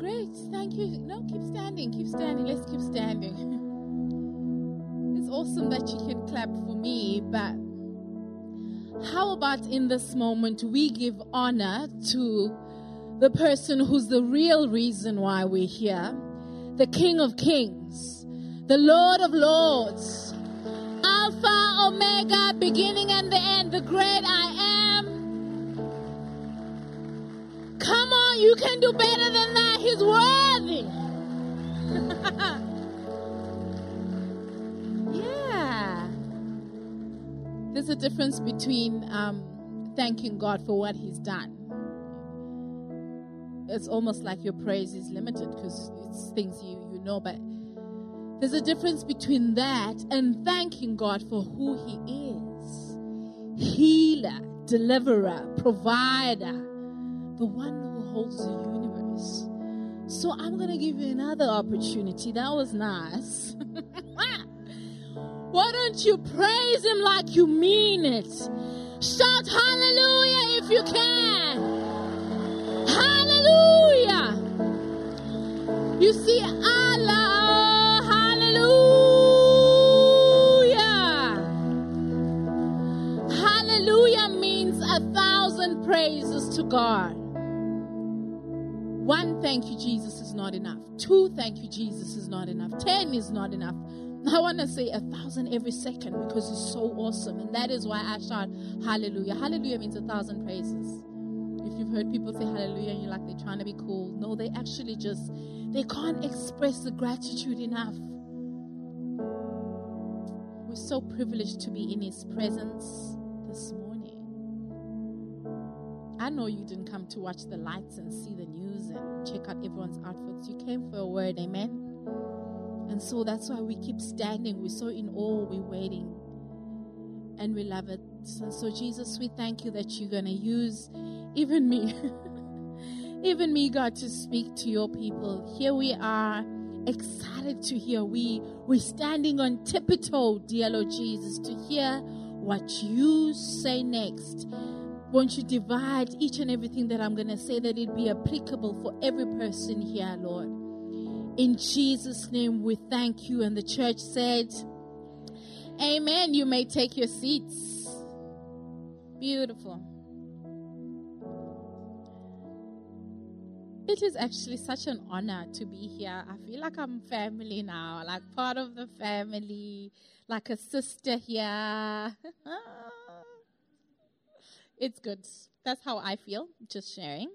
great. Thank you. No, keep standing. Keep standing. Let's keep standing. It's awesome that you can clap for me, but how about in this moment we give honor to the person who's the real reason why we're here, the King of Kings, the Lord of Lords, Alpha, Omega, beginning and the end, the great I am. Come on, you can do better than that. He's worthy. Yeah. There's a difference between thanking God for what He's done. It's almost like your praise is limited because it's things you know, but there's a difference between that and thanking God for who He is. Healer, deliverer, provider, the one who holds the universe. So I'm going to give you another opportunity. That was nice. Why don't you praise Him like you mean it? Shout hallelujah if you can. Hallelujah. You see, Allah, hallelujah. Hallelujah means 1,000 praises to God. 1 thank you, Jesus is not enough. 2 thank you, Jesus is not enough. 10 is not enough. I want to say 1,000 every second because it's so awesome. And that is why I shout hallelujah. Hallelujah means 1,000 praises. If you've heard people say hallelujah and you're like, they're trying to be cool. No, they actually just, they can't express the gratitude enough. We're so privileged to be in His presence this morning. I know you didn't come to watch the lights and see the news and check out everyone's outfits. You came for a word, amen? And so that's why we keep standing. We're so in awe, we're waiting. And we love it. So Jesus, we thank you that you're going to use even me, God, to speak to your people. Here we are, excited to hear. We're standing on tiptoe, dear Lord Jesus, to hear what you say next. Won't you divide each and everything that I'm going to say, that it be applicable for every person here, Lord. In Jesus' name, we thank you. And the church said, amen. You may take your seats. Beautiful. It is actually such an honor to be here. I feel like I'm family now, like part of the family, like a sister here. It's good. That's how I feel, just sharing.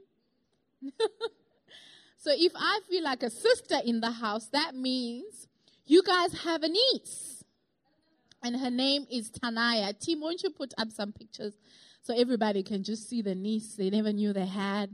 So if I feel like a sister in the house, that means you guys have a niece. And her name is Tanaya. Team, won't you put up some pictures so everybody can just see the niece they never knew they had?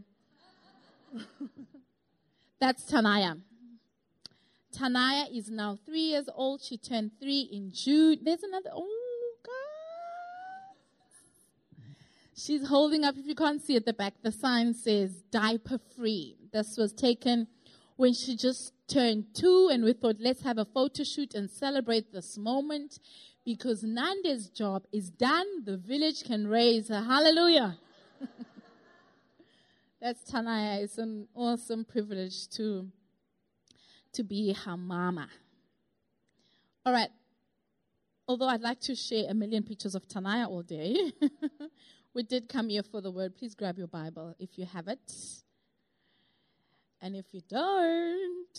That's Tanaya. Tanaya is now 3 years old. She turned 3 in June. There's another. Oh, God. She's holding up, if you can't see at the back, the sign says diaper free. This was taken when she just turned 2, and we thought, let's have a photo shoot and celebrate this moment because Nande's job is done. The village can raise her. Hallelujah. That's Tanaya. It's an awesome privilege to be her mama. All right. Although I'd like to share a million pictures of Tanaya all day, we did come here for the word. Please grab your Bible if you have it. And if you don't,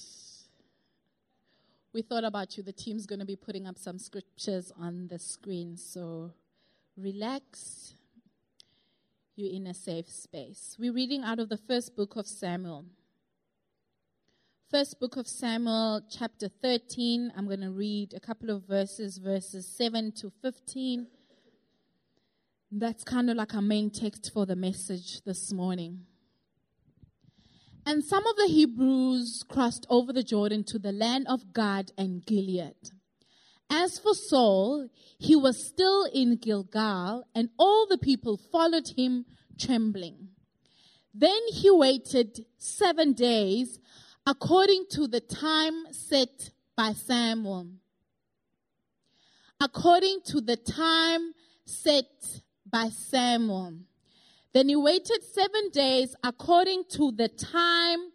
we thought about you. The team's going to be putting up some scriptures on the screen. So relax. You're in a safe space. We're reading out of the first book of Samuel. First book of Samuel, chapter 13. I'm going to read a couple of verses 7 to 15. That's kind of like our main text for the message this morning. And some of the Hebrews crossed over the Jordan to the land of Gad and Gilead. As for Saul, he was still in Gilgal, and all the people followed him trembling. Then he waited 7 days, according to the time set by Samuel. According to the time set by Samuel. Then he waited 7 days according to the time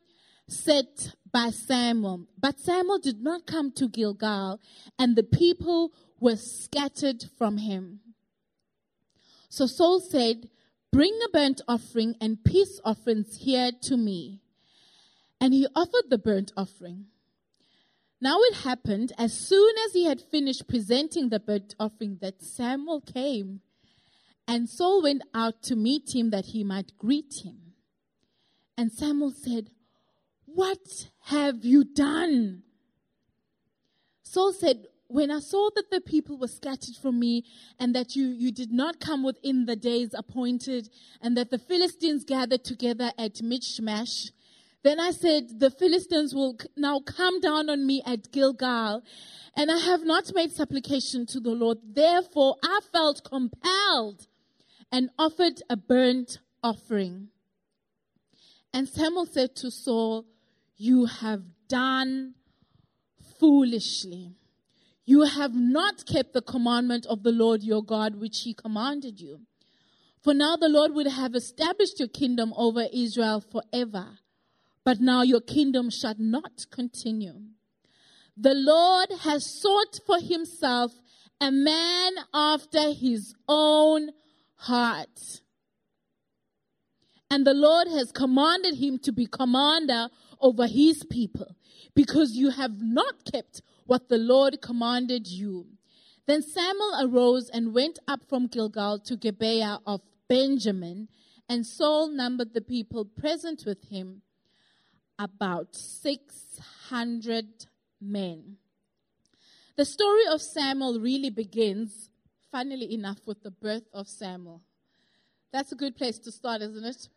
set by Samuel. But Samuel did not come to Gilgal, and the people were scattered from him. So Saul said, "Bring a burnt offering and peace offerings here to me." And he offered the burnt offering. Now it happened, as soon as he had finished presenting the burnt offering, that Samuel came, and Saul went out to meet him that he might greet him. And Samuel said, "What have you done?" Saul said, "When I saw that the people were scattered from me, and that you did not come within the days appointed, and that the Philistines gathered together at Michmash, then I said, the Philistines will now come down on me at Gilgal, and I have not made supplication to the Lord. Therefore, I felt compelled and offered a burnt offering." And Samuel said to Saul, "You have done foolishly. You have not kept the commandment of the Lord your God, which he commanded you. For now the Lord would have established your kingdom over Israel forever. But now your kingdom shall not continue. The Lord has sought for himself a man after his own heart. And the Lord has commanded him to be commander over his people, because you have not kept what the Lord commanded you." Then Samuel arose and went up from Gilgal to Gibeah of Benjamin, and Saul numbered the people present with him, about 600 men. The story of Samuel really begins, funnily enough, with the birth of Samuel. That's a good place to start, isn't it?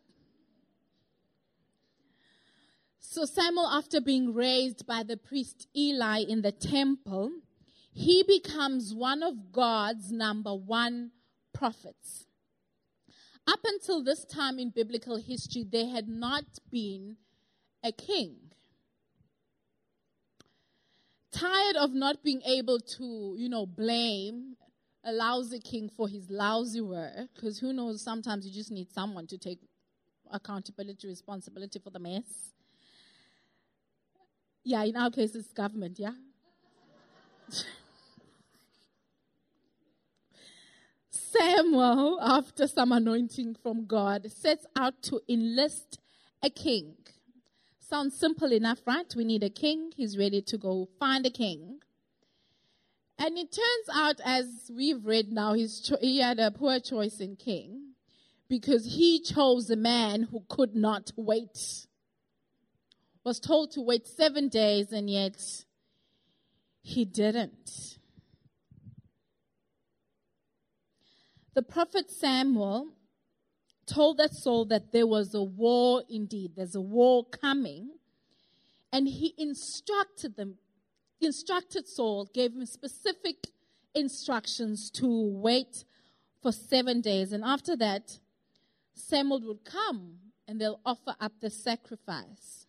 So Samuel, after being raised by the priest Eli in the temple, he becomes one of God's number one prophets. Up until this time in biblical history, there had not been a king. Tired of not being able to, blame a lousy king for his lousy work, because who knows, sometimes you just need someone to take accountability, responsibility for the mess. Yeah, in our case, it's government, yeah? Samuel, after some anointing from God, sets out to enlist a king. Sounds simple enough, right? We need a king. He's ready to go find a king. And it turns out, as we've read now, he had a poor choice in king, because he chose a man who could not wait. Was told to wait 7 days, and yet he didn't. The prophet Samuel told that Saul that there was a war indeed. There's a war coming. And he instructed Saul, gave him specific instructions to wait for 7 days. And after that, Samuel would come and they'll offer up the sacrifice.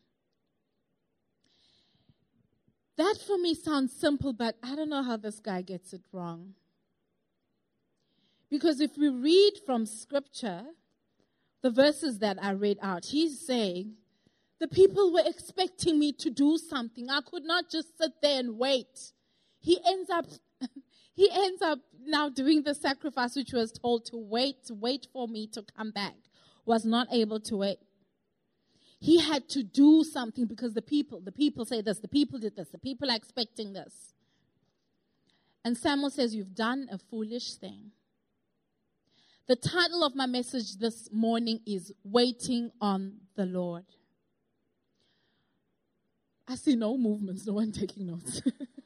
That for me sounds simple, but I don't know how this guy gets it wrong. Because if we read from scripture, the verses that I read out, he's saying, the people were expecting me to do something. I could not just sit there and wait. He ends up now doing the sacrifice, which was told to wait for me to come back. Was not able to wait. He had to do something because the people say this, the people did this, the people are expecting this. And Samuel says, you've done a foolish thing. The title of my message this morning is Waiting on the Lord. I see no movements, no one taking notes.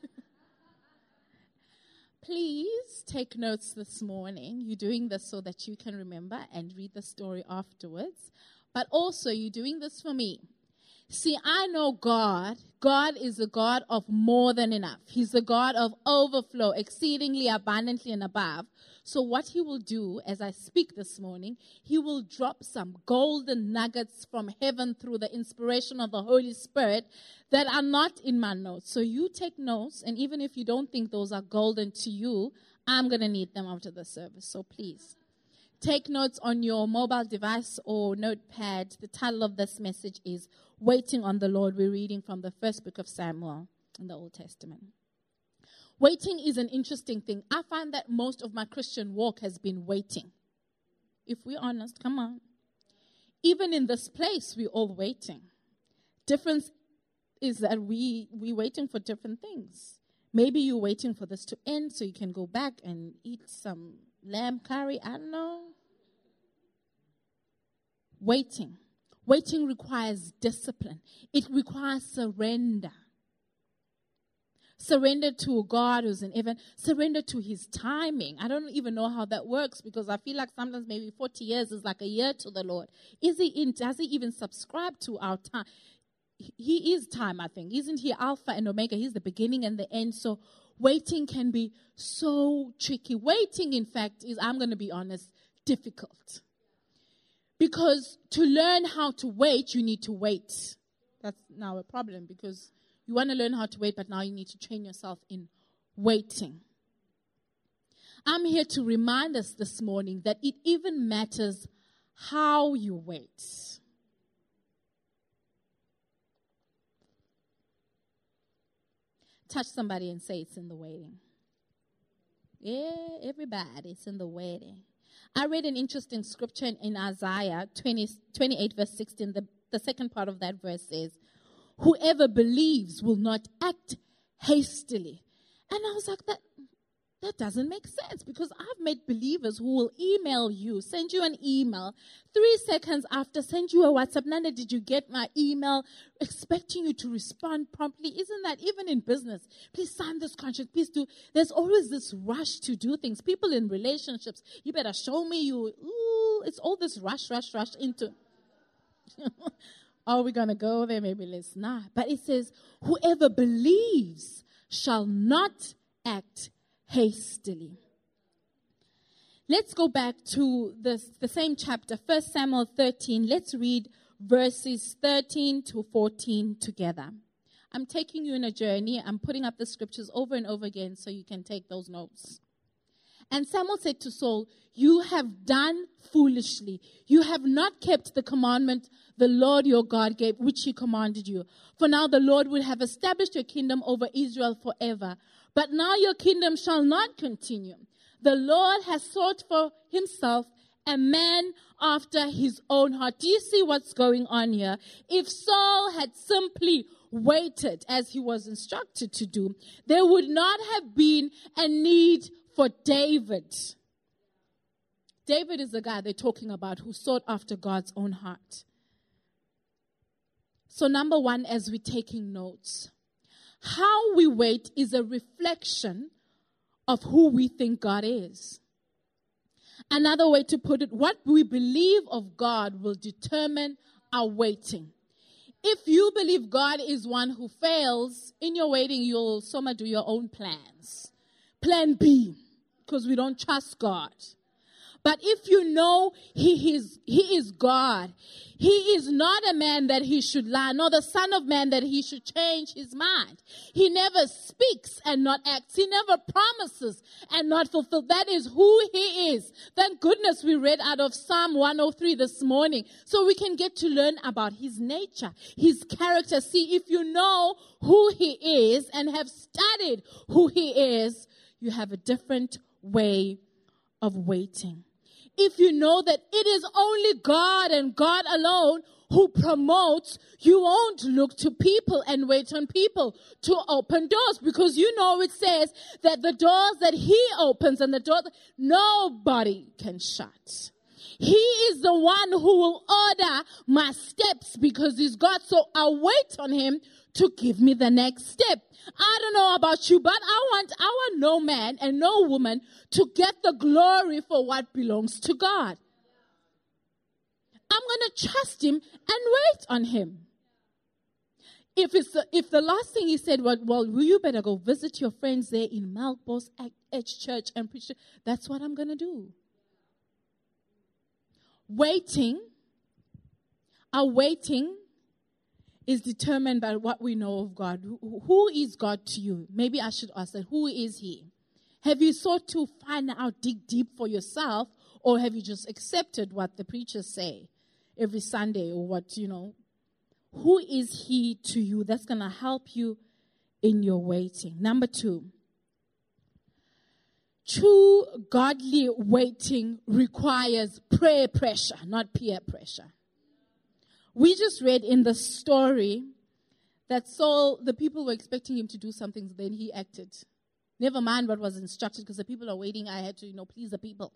Please take notes this morning. You're doing this so that you can remember and read the story afterwards. But also, you're doing this for me. See, I know God. God is a God of more than enough. He's a God of overflow, exceedingly abundantly and above. So what he will do as I speak this morning, he will drop some golden nuggets from heaven through the inspiration of the Holy Spirit that are not in my notes. So you take notes, and even if you don't think those are golden to you, I'm going to need them after the service. So please, take notes on your mobile device or notepad. The title of this message is Waiting on the Lord. We're reading from the first book of Samuel in the Old Testament. Waiting is an interesting thing. I find that most of my Christian walk has been waiting. If we're honest, come on. Even in this place, we're all waiting. Difference is that we're waiting for different things. Maybe you're waiting for this to end so you can go back and eat some lamb curry. I don't know. Waiting. Waiting requires discipline. It requires surrender. Surrender to a God who's in heaven. Surrender to his timing. I don't even know how that works because I feel like sometimes maybe 40 years is like a year to the Lord. Does he even subscribe to our time? He is time, I think. Isn't he Alpha and Omega? He's the beginning and the end. So waiting can be so tricky. Waiting, in fact, is, I'm going to be honest, difficult. Because to learn how to wait, you need to wait. That's now a problem because you want to learn how to wait, but now you need to train yourself in waiting. I'm here to remind us this morning that it even matters how you wait. Touch somebody and say it's in the waiting. Yeah, everybody, it's in the waiting. I read an interesting scripture in Isaiah 28 verse 16. The second part of that verse says, whoever believes will not act hastily. And I was like, that doesn't make sense because I've met believers who will email you, send you an email, 3 seconds after, send you a WhatsApp. Nana, did you get my email? Expecting you to respond promptly. Isn't that even in business? Please sign this contract. Please do. There's always this rush to do things. People in relationships, you better show me you. Ooh, it's all this rush into. Are we going to go there? Maybe let's not. But it says, whoever believes shall not act hastily. Let's go back to the same chapter, 1 Samuel 13. Let's read verses 13 to 14 together. I'm taking you on a journey. I'm putting up the scriptures over and over again so you can take those notes. And Samuel said to Saul, you have done foolishly. You have not kept the commandment the Lord your God gave, which he commanded you. For now the Lord will have established your kingdom over Israel forever. But now your kingdom shall not continue. The Lord has sought for himself a man after his own heart. Do you see what's going on here? If Saul had simply waited as he was instructed to do, there would not have been a need for David. David is the guy they're talking about who sought after God's own heart. So number one, as we're taking notes, how we wait is a reflection of who we think God is. Another way to put it, what we believe of God will determine our waiting. If you believe God is one who fails, in your waiting, you'll somewhat do your own plans. Plan B, because we don't trust God. But if you know He is God, He is not a man that He should lie, nor the Son of Man that He should change His mind. He never speaks and not acts. He never promises and not fulfills. That is who He is. Thank goodness we read out of Psalm 103 this morning, so we can get to learn about His nature, His character. See, if you know who He is and have studied who He is, you have a different way of waiting. If you know that it is only God and God alone who promotes, you won't look to people and wait on people to open doors, because you know it says that the doors that He opens and the doors nobody can shut. He is the one who will order my steps because He's God. So I'll wait on Him to give me the next step. I don't know about you, but I want no man and no woman to get the glory for what belongs to God. I'm going to trust Him and wait on Him. If the last thing He said was, well, you better go visit your friends there in Melkbos Edge Church and preach, that's what I'm going to do. Our waiting is determined by what we know of God. Who is God to you? Maybe I should ask that. Who is He? Have you sought to find out, dig deep for yourself? Or have you just accepted what the preachers say every Sunday or what, Who is he to you that's going to help you in your waiting? Number 2, true godly waiting requires prayer pressure, not peer pressure. We just read in the story that Saul, the people were expecting him to do something, then he acted. Never mind what was instructed, because the people are waiting. I had to, please the people.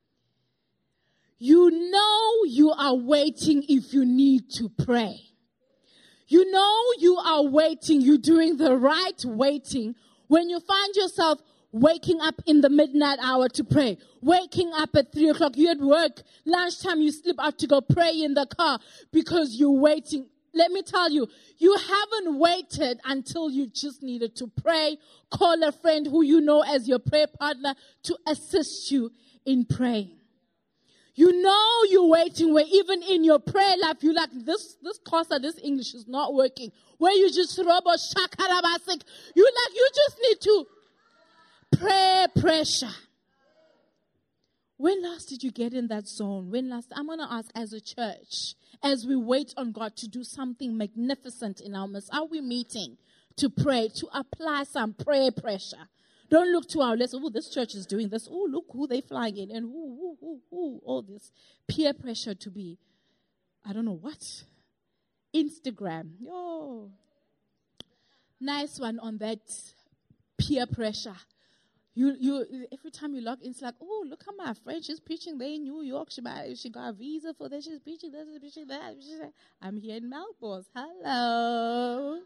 You are waiting if you need to pray. You are waiting. You're doing the right waiting when you find yourself waking up in the midnight hour to pray, waking up at 3 o'clock. You're at work, lunchtime, you slip out to go pray in the car because you're waiting. Let me tell you, you haven't waited until you just needed to pray. Call a friend who you know as your prayer partner to assist you in praying. You're waiting where even in your prayer life, you're like, this Xhosa, this English is not working. Where you just robo shakarabasik. You just need to prayer pressure. When last did you get in that zone? I'm going to ask, as a church, as we wait on God to do something magnificent in our midst, are we meeting to pray, to apply some prayer pressure? Don't look to our list. Oh, this church is doing this. Oh, look who they flying in. And all this peer pressure to be, I don't know what. Instagram. Oh, nice one on that peer pressure. You every time you log in, it's like, oh, look at my friend. She's preaching there in New York. She got a visa for that. She's preaching this, she's preaching that. I'm here in Melbourne. Hello.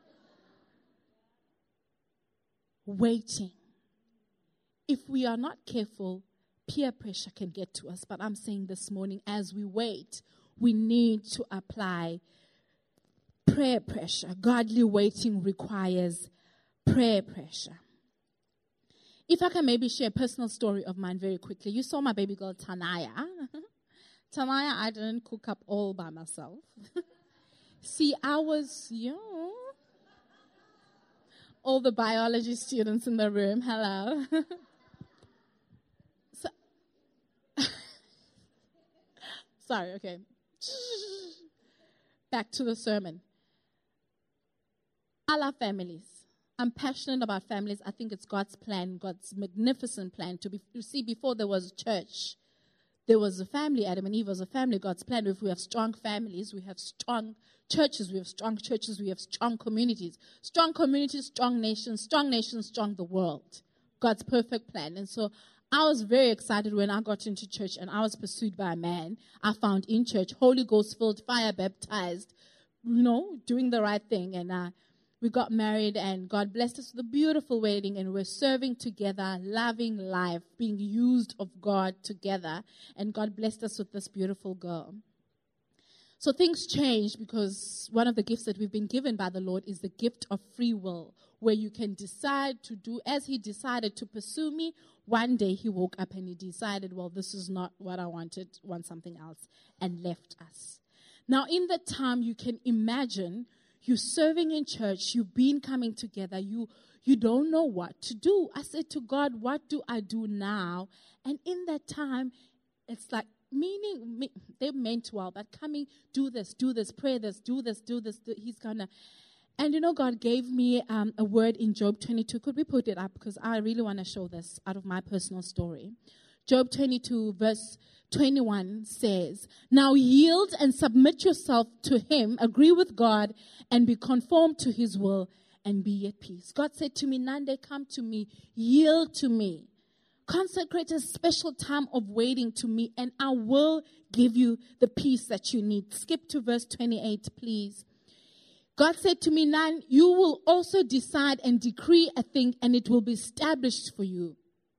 Waiting. If we are not careful, peer pressure can get to us. But I'm saying this morning, as we wait, we need to apply prayer pressure. Godly waiting requires prayer pressure. If I can maybe share a personal story of mine very quickly. You saw my baby girl, Tanaya. Tanaya, I didn't cook up all by myself. See, I was young. All the biology students in the room, hello. Sorry, okay. Back to the sermon. I love families. I'm passionate about families. I think it's God's plan, God's magnificent plan you see, before there was church, there was a family. Adam and Eve was a family. God's plan. If we have strong families, we have strong churches. We have strong churches. We have strong communities. Strong communities, strong nations, strong the world. God's perfect plan. And so I was very excited when I got into church and I was pursued by a man I found in church, Holy Ghost filled, fire baptized, doing the right thing. And we got married and God blessed us with a beautiful wedding, and we're serving together, loving life, being used of God together. And God blessed us with this beautiful girl. So things changed because one of the gifts that we've been given by the Lord is the gift of free will, where you can decide to do as he decided to pursue me. One day he woke up and he decided, well, this is not what I wanted, want something else, and left us. Now, in that time, you can imagine you're serving in church, you've been coming together, you don't know what to do. I said to God, what do I do now? And in that time, it's like, they meant well, but coming, do this, pray this, do this. He's going to. And God gave me a word in Job 22. Could we put it up? Because I really want to show this out of my personal story. Job 22 verse 21 says, now yield and submit yourself to him, agree with God, and be conformed to his will, and be at peace. God said to me, Nande, come to me, yield to me. Consecrate a special time of waiting to me, and I will give you the peace that you need. Skip to verse 28, please. God said to me, Nan, you will also decide and decree a thing, and it will be established for you.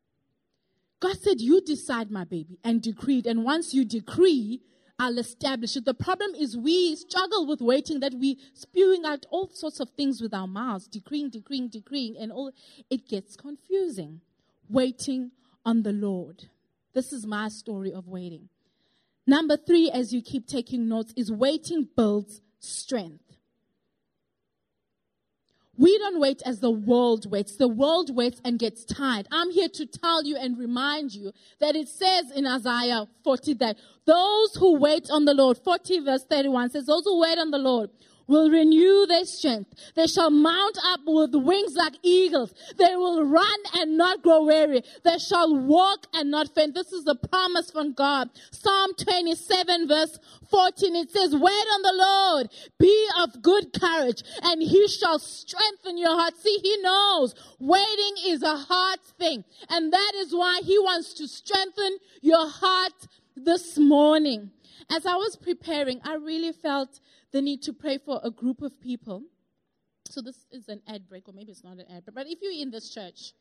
God said, you decide, my baby, and decreed. And once you decree, I'll establish it. The problem is we struggle with waiting, that we spewing out all sorts of things with our mouths, decreeing, and all. It gets confusing. Waiting on the Lord. This is my story of waiting. Number 3, as you keep taking notes, is waiting builds strength. We don't wait as the world waits. The world waits and gets tired. I'm here to tell you and remind you that it says in Isaiah 40 that those who wait on the Lord, 40 verse 31 says, those who wait on the Lord will renew their strength. They shall mount up with wings like eagles. They will run and not grow weary. They shall walk and not faint. This is a promise from God. Psalm 27 verse 14, it says, wait on the Lord, be of good courage, and he shall strengthen your heart. See, he knows waiting is a hard thing, and that is why he wants to strengthen your heart this morning. As I was preparing, I really felt the need to pray for a group of people. So this is an ad break, or maybe it's not an ad break, but if you're in this church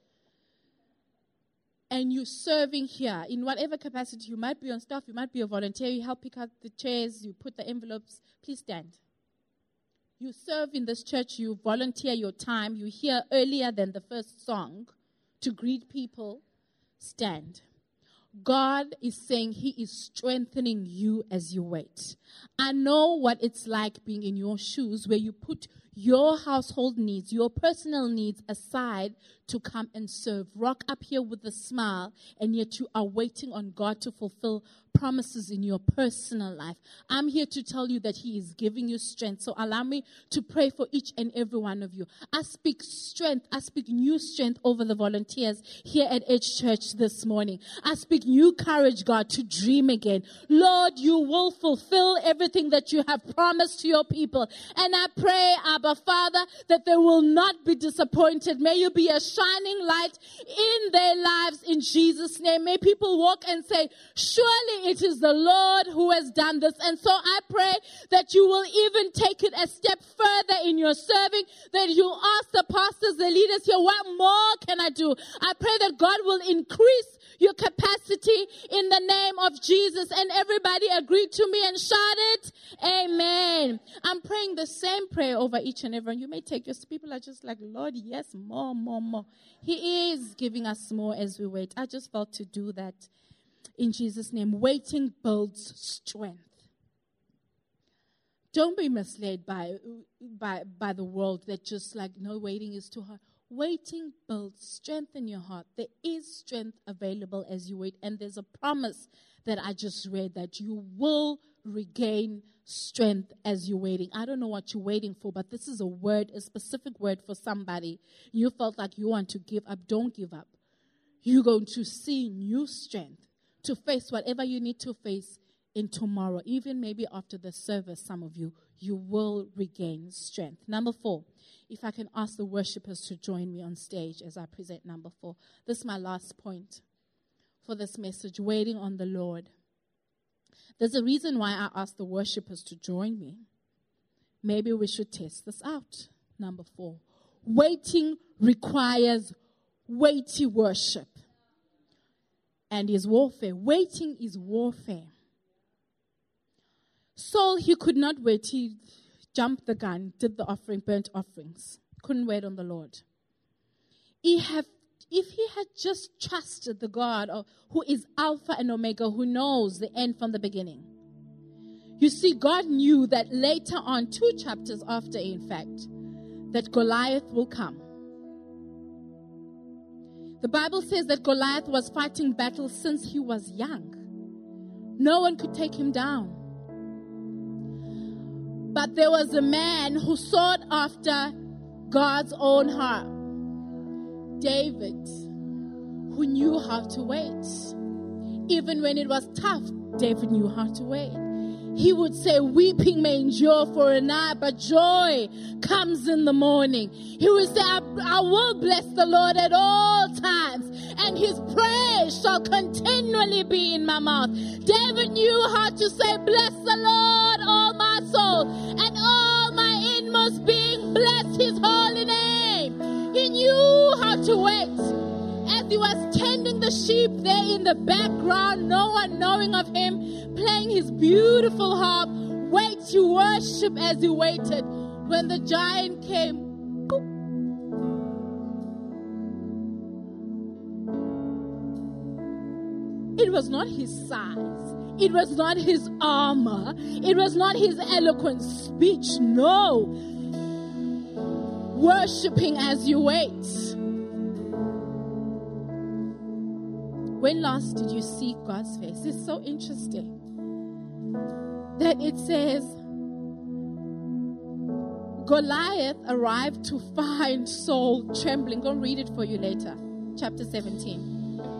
and you're serving here in whatever capacity, you might be on staff, you might be a volunteer, you help pick up the chairs, you put the envelopes, please stand. You serve in this church, you volunteer your time, you hear earlier than the first song to greet people, stand. God is saying he is strengthening you as you wait. I know what it's like being in your shoes where you put your household needs, your personal needs aside to come and serve. Rock up here with a smile, and yet you are waiting on God to fulfill promises in your personal life. I'm here to tell you that he is giving you strength. So allow me to pray for each and every one of you. I speak strength. I speak new strength over the volunteers here at Edge Church this morning. I speak new courage, God, to dream again. Lord, you will fulfill everything that you have promised to your people. And I pray, Abba Father, that they will not be disappointed. May you be a shining light in their lives in Jesus' name. May people walk and say, surely it is the Lord who has done this. And so I pray that you will even take it a step further in your serving, that you ask the pastors, the leaders here, what more can I do? I pray that God will increase your capacity in the name of Jesus. And everybody agreed to me and shout it, amen. I'm praying the same prayer over each and every one. You may take your people are just like, Lord, yes, more. He is giving us more as we wait. I just felt to do that in Jesus' name. Waiting builds strength. Don't be misled by the world that just like, no, waiting is too hard. Waiting builds strength in your heart. There is strength available as you wait. And there's a promise that I just read that you will regain strength as you're waiting. I don't know what you're waiting for, but this is a word, a specific word for somebody. You felt like you want to give up. Don't give up. You're going to see new strength to face whatever you need to face in tomorrow. Even maybe after the service, some of you will regain strength. Number 4, if I can ask the worshipers to join me on stage as I present number 4. This is my last point for this message, waiting on the Lord. There's a reason why I asked the worshipers to join me. Maybe we should test this out. Number 4, waiting requires weighty worship and is warfare. Waiting is warfare. Saul, he could not wait. He jumped the gun, did the offering, burnt offerings. Couldn't wait on the Lord. If he had just trusted the God who is Alpha and Omega, who knows the end from the beginning. You see, God knew that later on, 2 chapters after, in fact, that Goliath will come. The Bible says that Goliath was fighting battles since he was young. No one could take him down. But there was a man who sought after God's own heart. David, who knew how to wait. Even when it was tough, David knew how to wait. He would say, weeping may endure for a night, but joy comes in the morning. He would say, I will bless the Lord at all times, and his praise shall continually be in my mouth. David knew how to say, bless the Lord, all my soul, and all my inmost being, bless his holy name. He knew how to wait. As he was tending the sheep there in the background, no one knowing of him, playing his beautiful harp, wait to worship as he waited. When the giant came, boop. It was not his size. It was not his armor. It was not his eloquent speech. No. worshiping as you wait. When last did you seek God's face? It's so interesting that it says Goliath arrived to find Saul trembling. Go read it for you later. Chapter 17.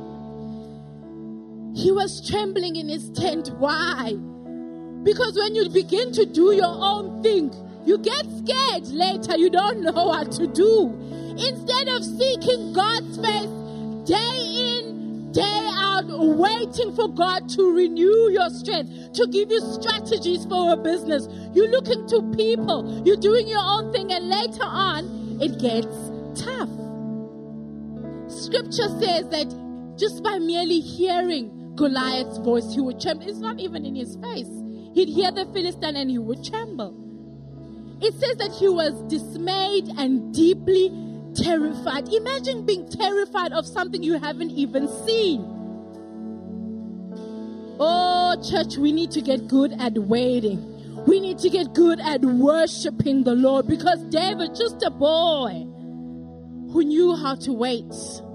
He was trembling in his tent. Why? Because when you begin to do your own thing, you get scared later. You don't know what to do. Instead of seeking God's face day in, day out, waiting for God to renew your strength, to give you strategies for a business, you're looking to people, you're doing your own thing, and later on, it gets tough. Scripture says that just by merely hearing Goliath's voice, he would tremble. It's not even in his face. He'd hear the Philistine and he would tremble. It says that he was dismayed and deeply terrified. Imagine being terrified of something you haven't even seen. Oh, church, we need to get good at waiting. We need to get good at worshiping the Lord, because David, just a boy who knew how to wait.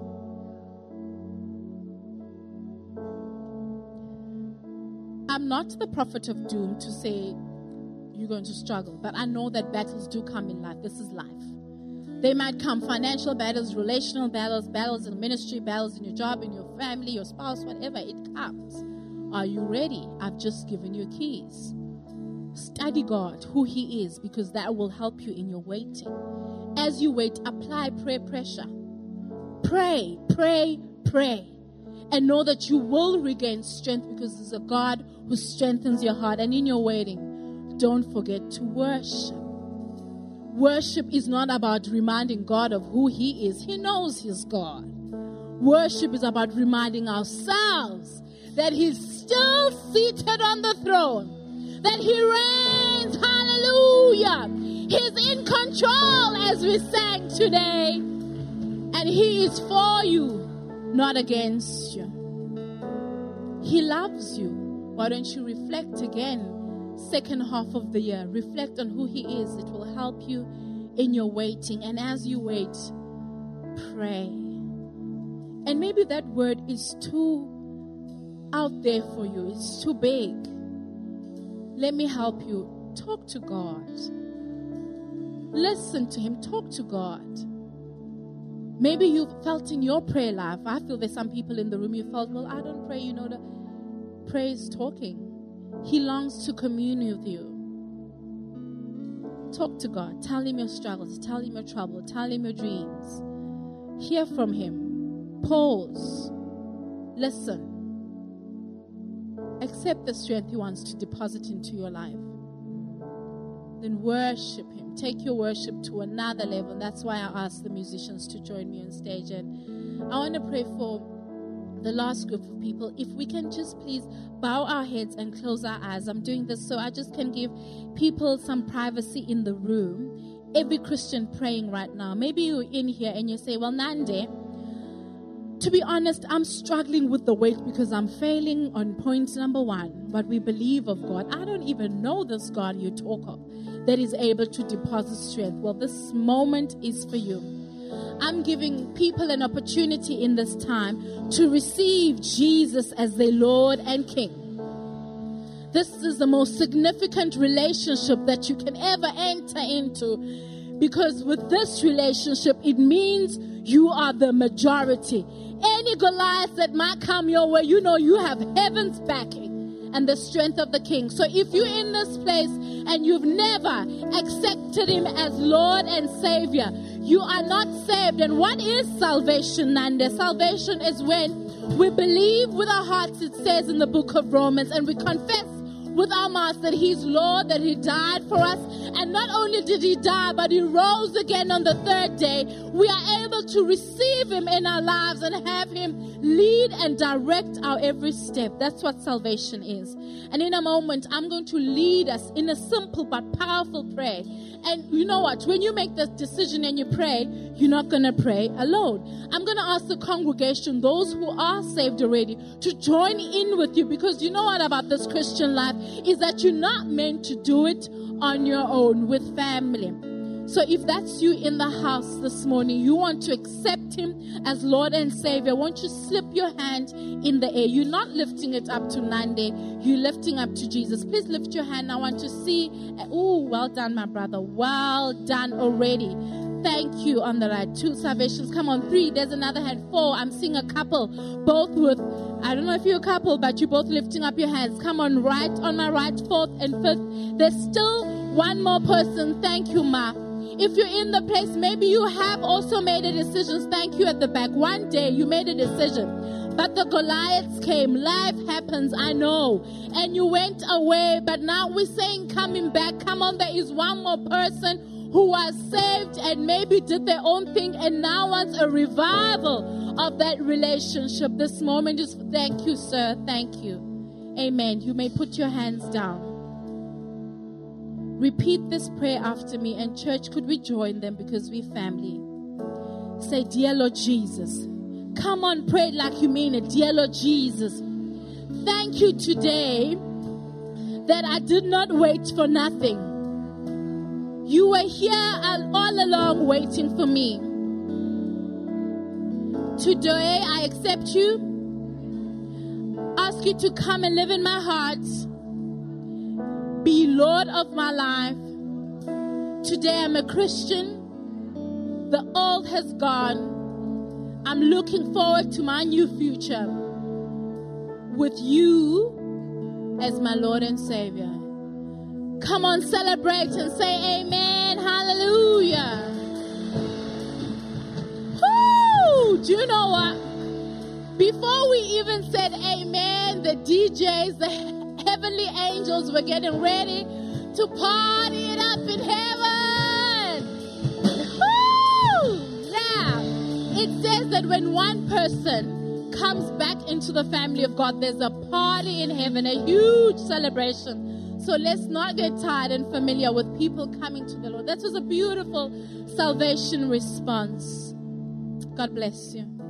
I'm not the prophet of doom to say you're going to struggle, but I know that battles do come in life. This is life. They might come financial battles, relational battles, battles in ministry, battles in your job, in your family, your spouse, whatever it comes. Are you ready? I've just given you keys. Study God, who He is, because that will help you in your waiting. As you wait, apply prayer pressure. Pray, pray, pray. And know that you will regain strength, because there's a God who strengthens your heart. And in your waiting, don't forget to worship. Worship is not about reminding God of who He is. He knows He's God. Worship is about reminding ourselves that He's still seated on the throne, that He reigns. Hallelujah. He's in control, as we sang today. And He is for you, not against you. He loves you. Why don't you reflect again? Second half of the year, reflect on who He is. It will help you in your waiting. And as you wait, pray. And maybe that word is too out there for you. It's too big. Let me help you. Talk to God. Listen to Him. Talk to God. Maybe you felt in your prayer life, I feel there's some people in the room, you felt, well, I don't pray. You know, the prayer is talking. He longs to commune with you. Talk to God. Tell Him your struggles. Tell Him your trouble. Tell Him your dreams. Hear from Him. Pause. Listen. Accept the strength He wants to deposit into your life. Then worship Him. Take your worship to another level. That's why I asked the musicians to join me on stage. And I want to pray for the last group of people. If we can just please bow our heads and close our eyes. I'm doing this so I just can give people some privacy in the room. Every Christian praying right now. Maybe you're in here and you say, well, Nande, to be honest, I'm struggling with the weight because I'm failing on point number 1, what we believe of God. I don't even know this God you talk of that is able to deposit strength. Well, this moment is for you. I'm giving people an opportunity in this time to receive Jesus as their Lord and King. This is the most significant relationship that you can ever enter into, because with this relationship, it means you are the majority. Any Goliath that might come your way, you know you have heaven's backing and the strength of the King. So if you're in this place and you've never accepted Him as Lord and Savior, you are not saved. And what is salvation, Nanda? Salvation is when we believe with our hearts, it says in the book of Romans, and we confess with our mouths that He's Lord, that He died for us. And not only did He die, but He rose again on the third day. We are able to receive Him in our lives and have Him lead and direct our every step. That's what salvation is. And in a moment, I'm going to lead us in a simple but powerful prayer. And you know what? When you make this decision and you pray, you're not going to pray alone. I'm going to ask the congregation, those who are saved already, to join in with you, because you know what about this Christian life is that you're not meant to do it on your own with family. So if that's you in the house this morning, you want to accept Him as Lord and Savior, won't you slip your hand in the air? You're not lifting it up to Nande, you're lifting up to Jesus. Please lift your hand. I want to see. Oh, well done, my brother. Well done already. Thank you. On the right. 2 salvations. Come on. 3. There's another hand. 4. I'm seeing a couple. Both with, I don't know if you're a couple, but you're both lifting up your hands. Come on. Right. On my right. 4th and 5th. There's still one more person. Thank you, Ma. If you're in the place, maybe you have also made a decision. Thank you at the back. One day you made a decision. But the Goliaths came. Life happens, I know. And you went away. But now we're saying coming back. Come on, there is one more person who was saved and maybe did their own thing and now wants a revival of that relationship. This moment, just thank you, sir. Thank you. Amen. You may put your hands down. Repeat this prayer after me. And church, could we join them because we're family? Say, dear Lord Jesus. Come on, pray it like you mean it. Dear Lord Jesus. Thank you today that I did not wait for nothing. You were here all along waiting for me. Today I accept you. Ask you to come and live in my heart. Be Lord of my life. Today I'm a Christian. The old has gone. I'm looking forward to my new future with you as my Lord and Savior. Come on, celebrate and say amen. Hallelujah. Woo! Do you know what? Before we even said amen, the DJs, the heavenly angels were getting ready to party it up in heaven. Woo! Now, it says that when one person comes back into the family of God, there's a party in heaven, a huge celebration. So let's not get tired and familiar with people coming to the Lord. That was a beautiful salvation response. God bless you.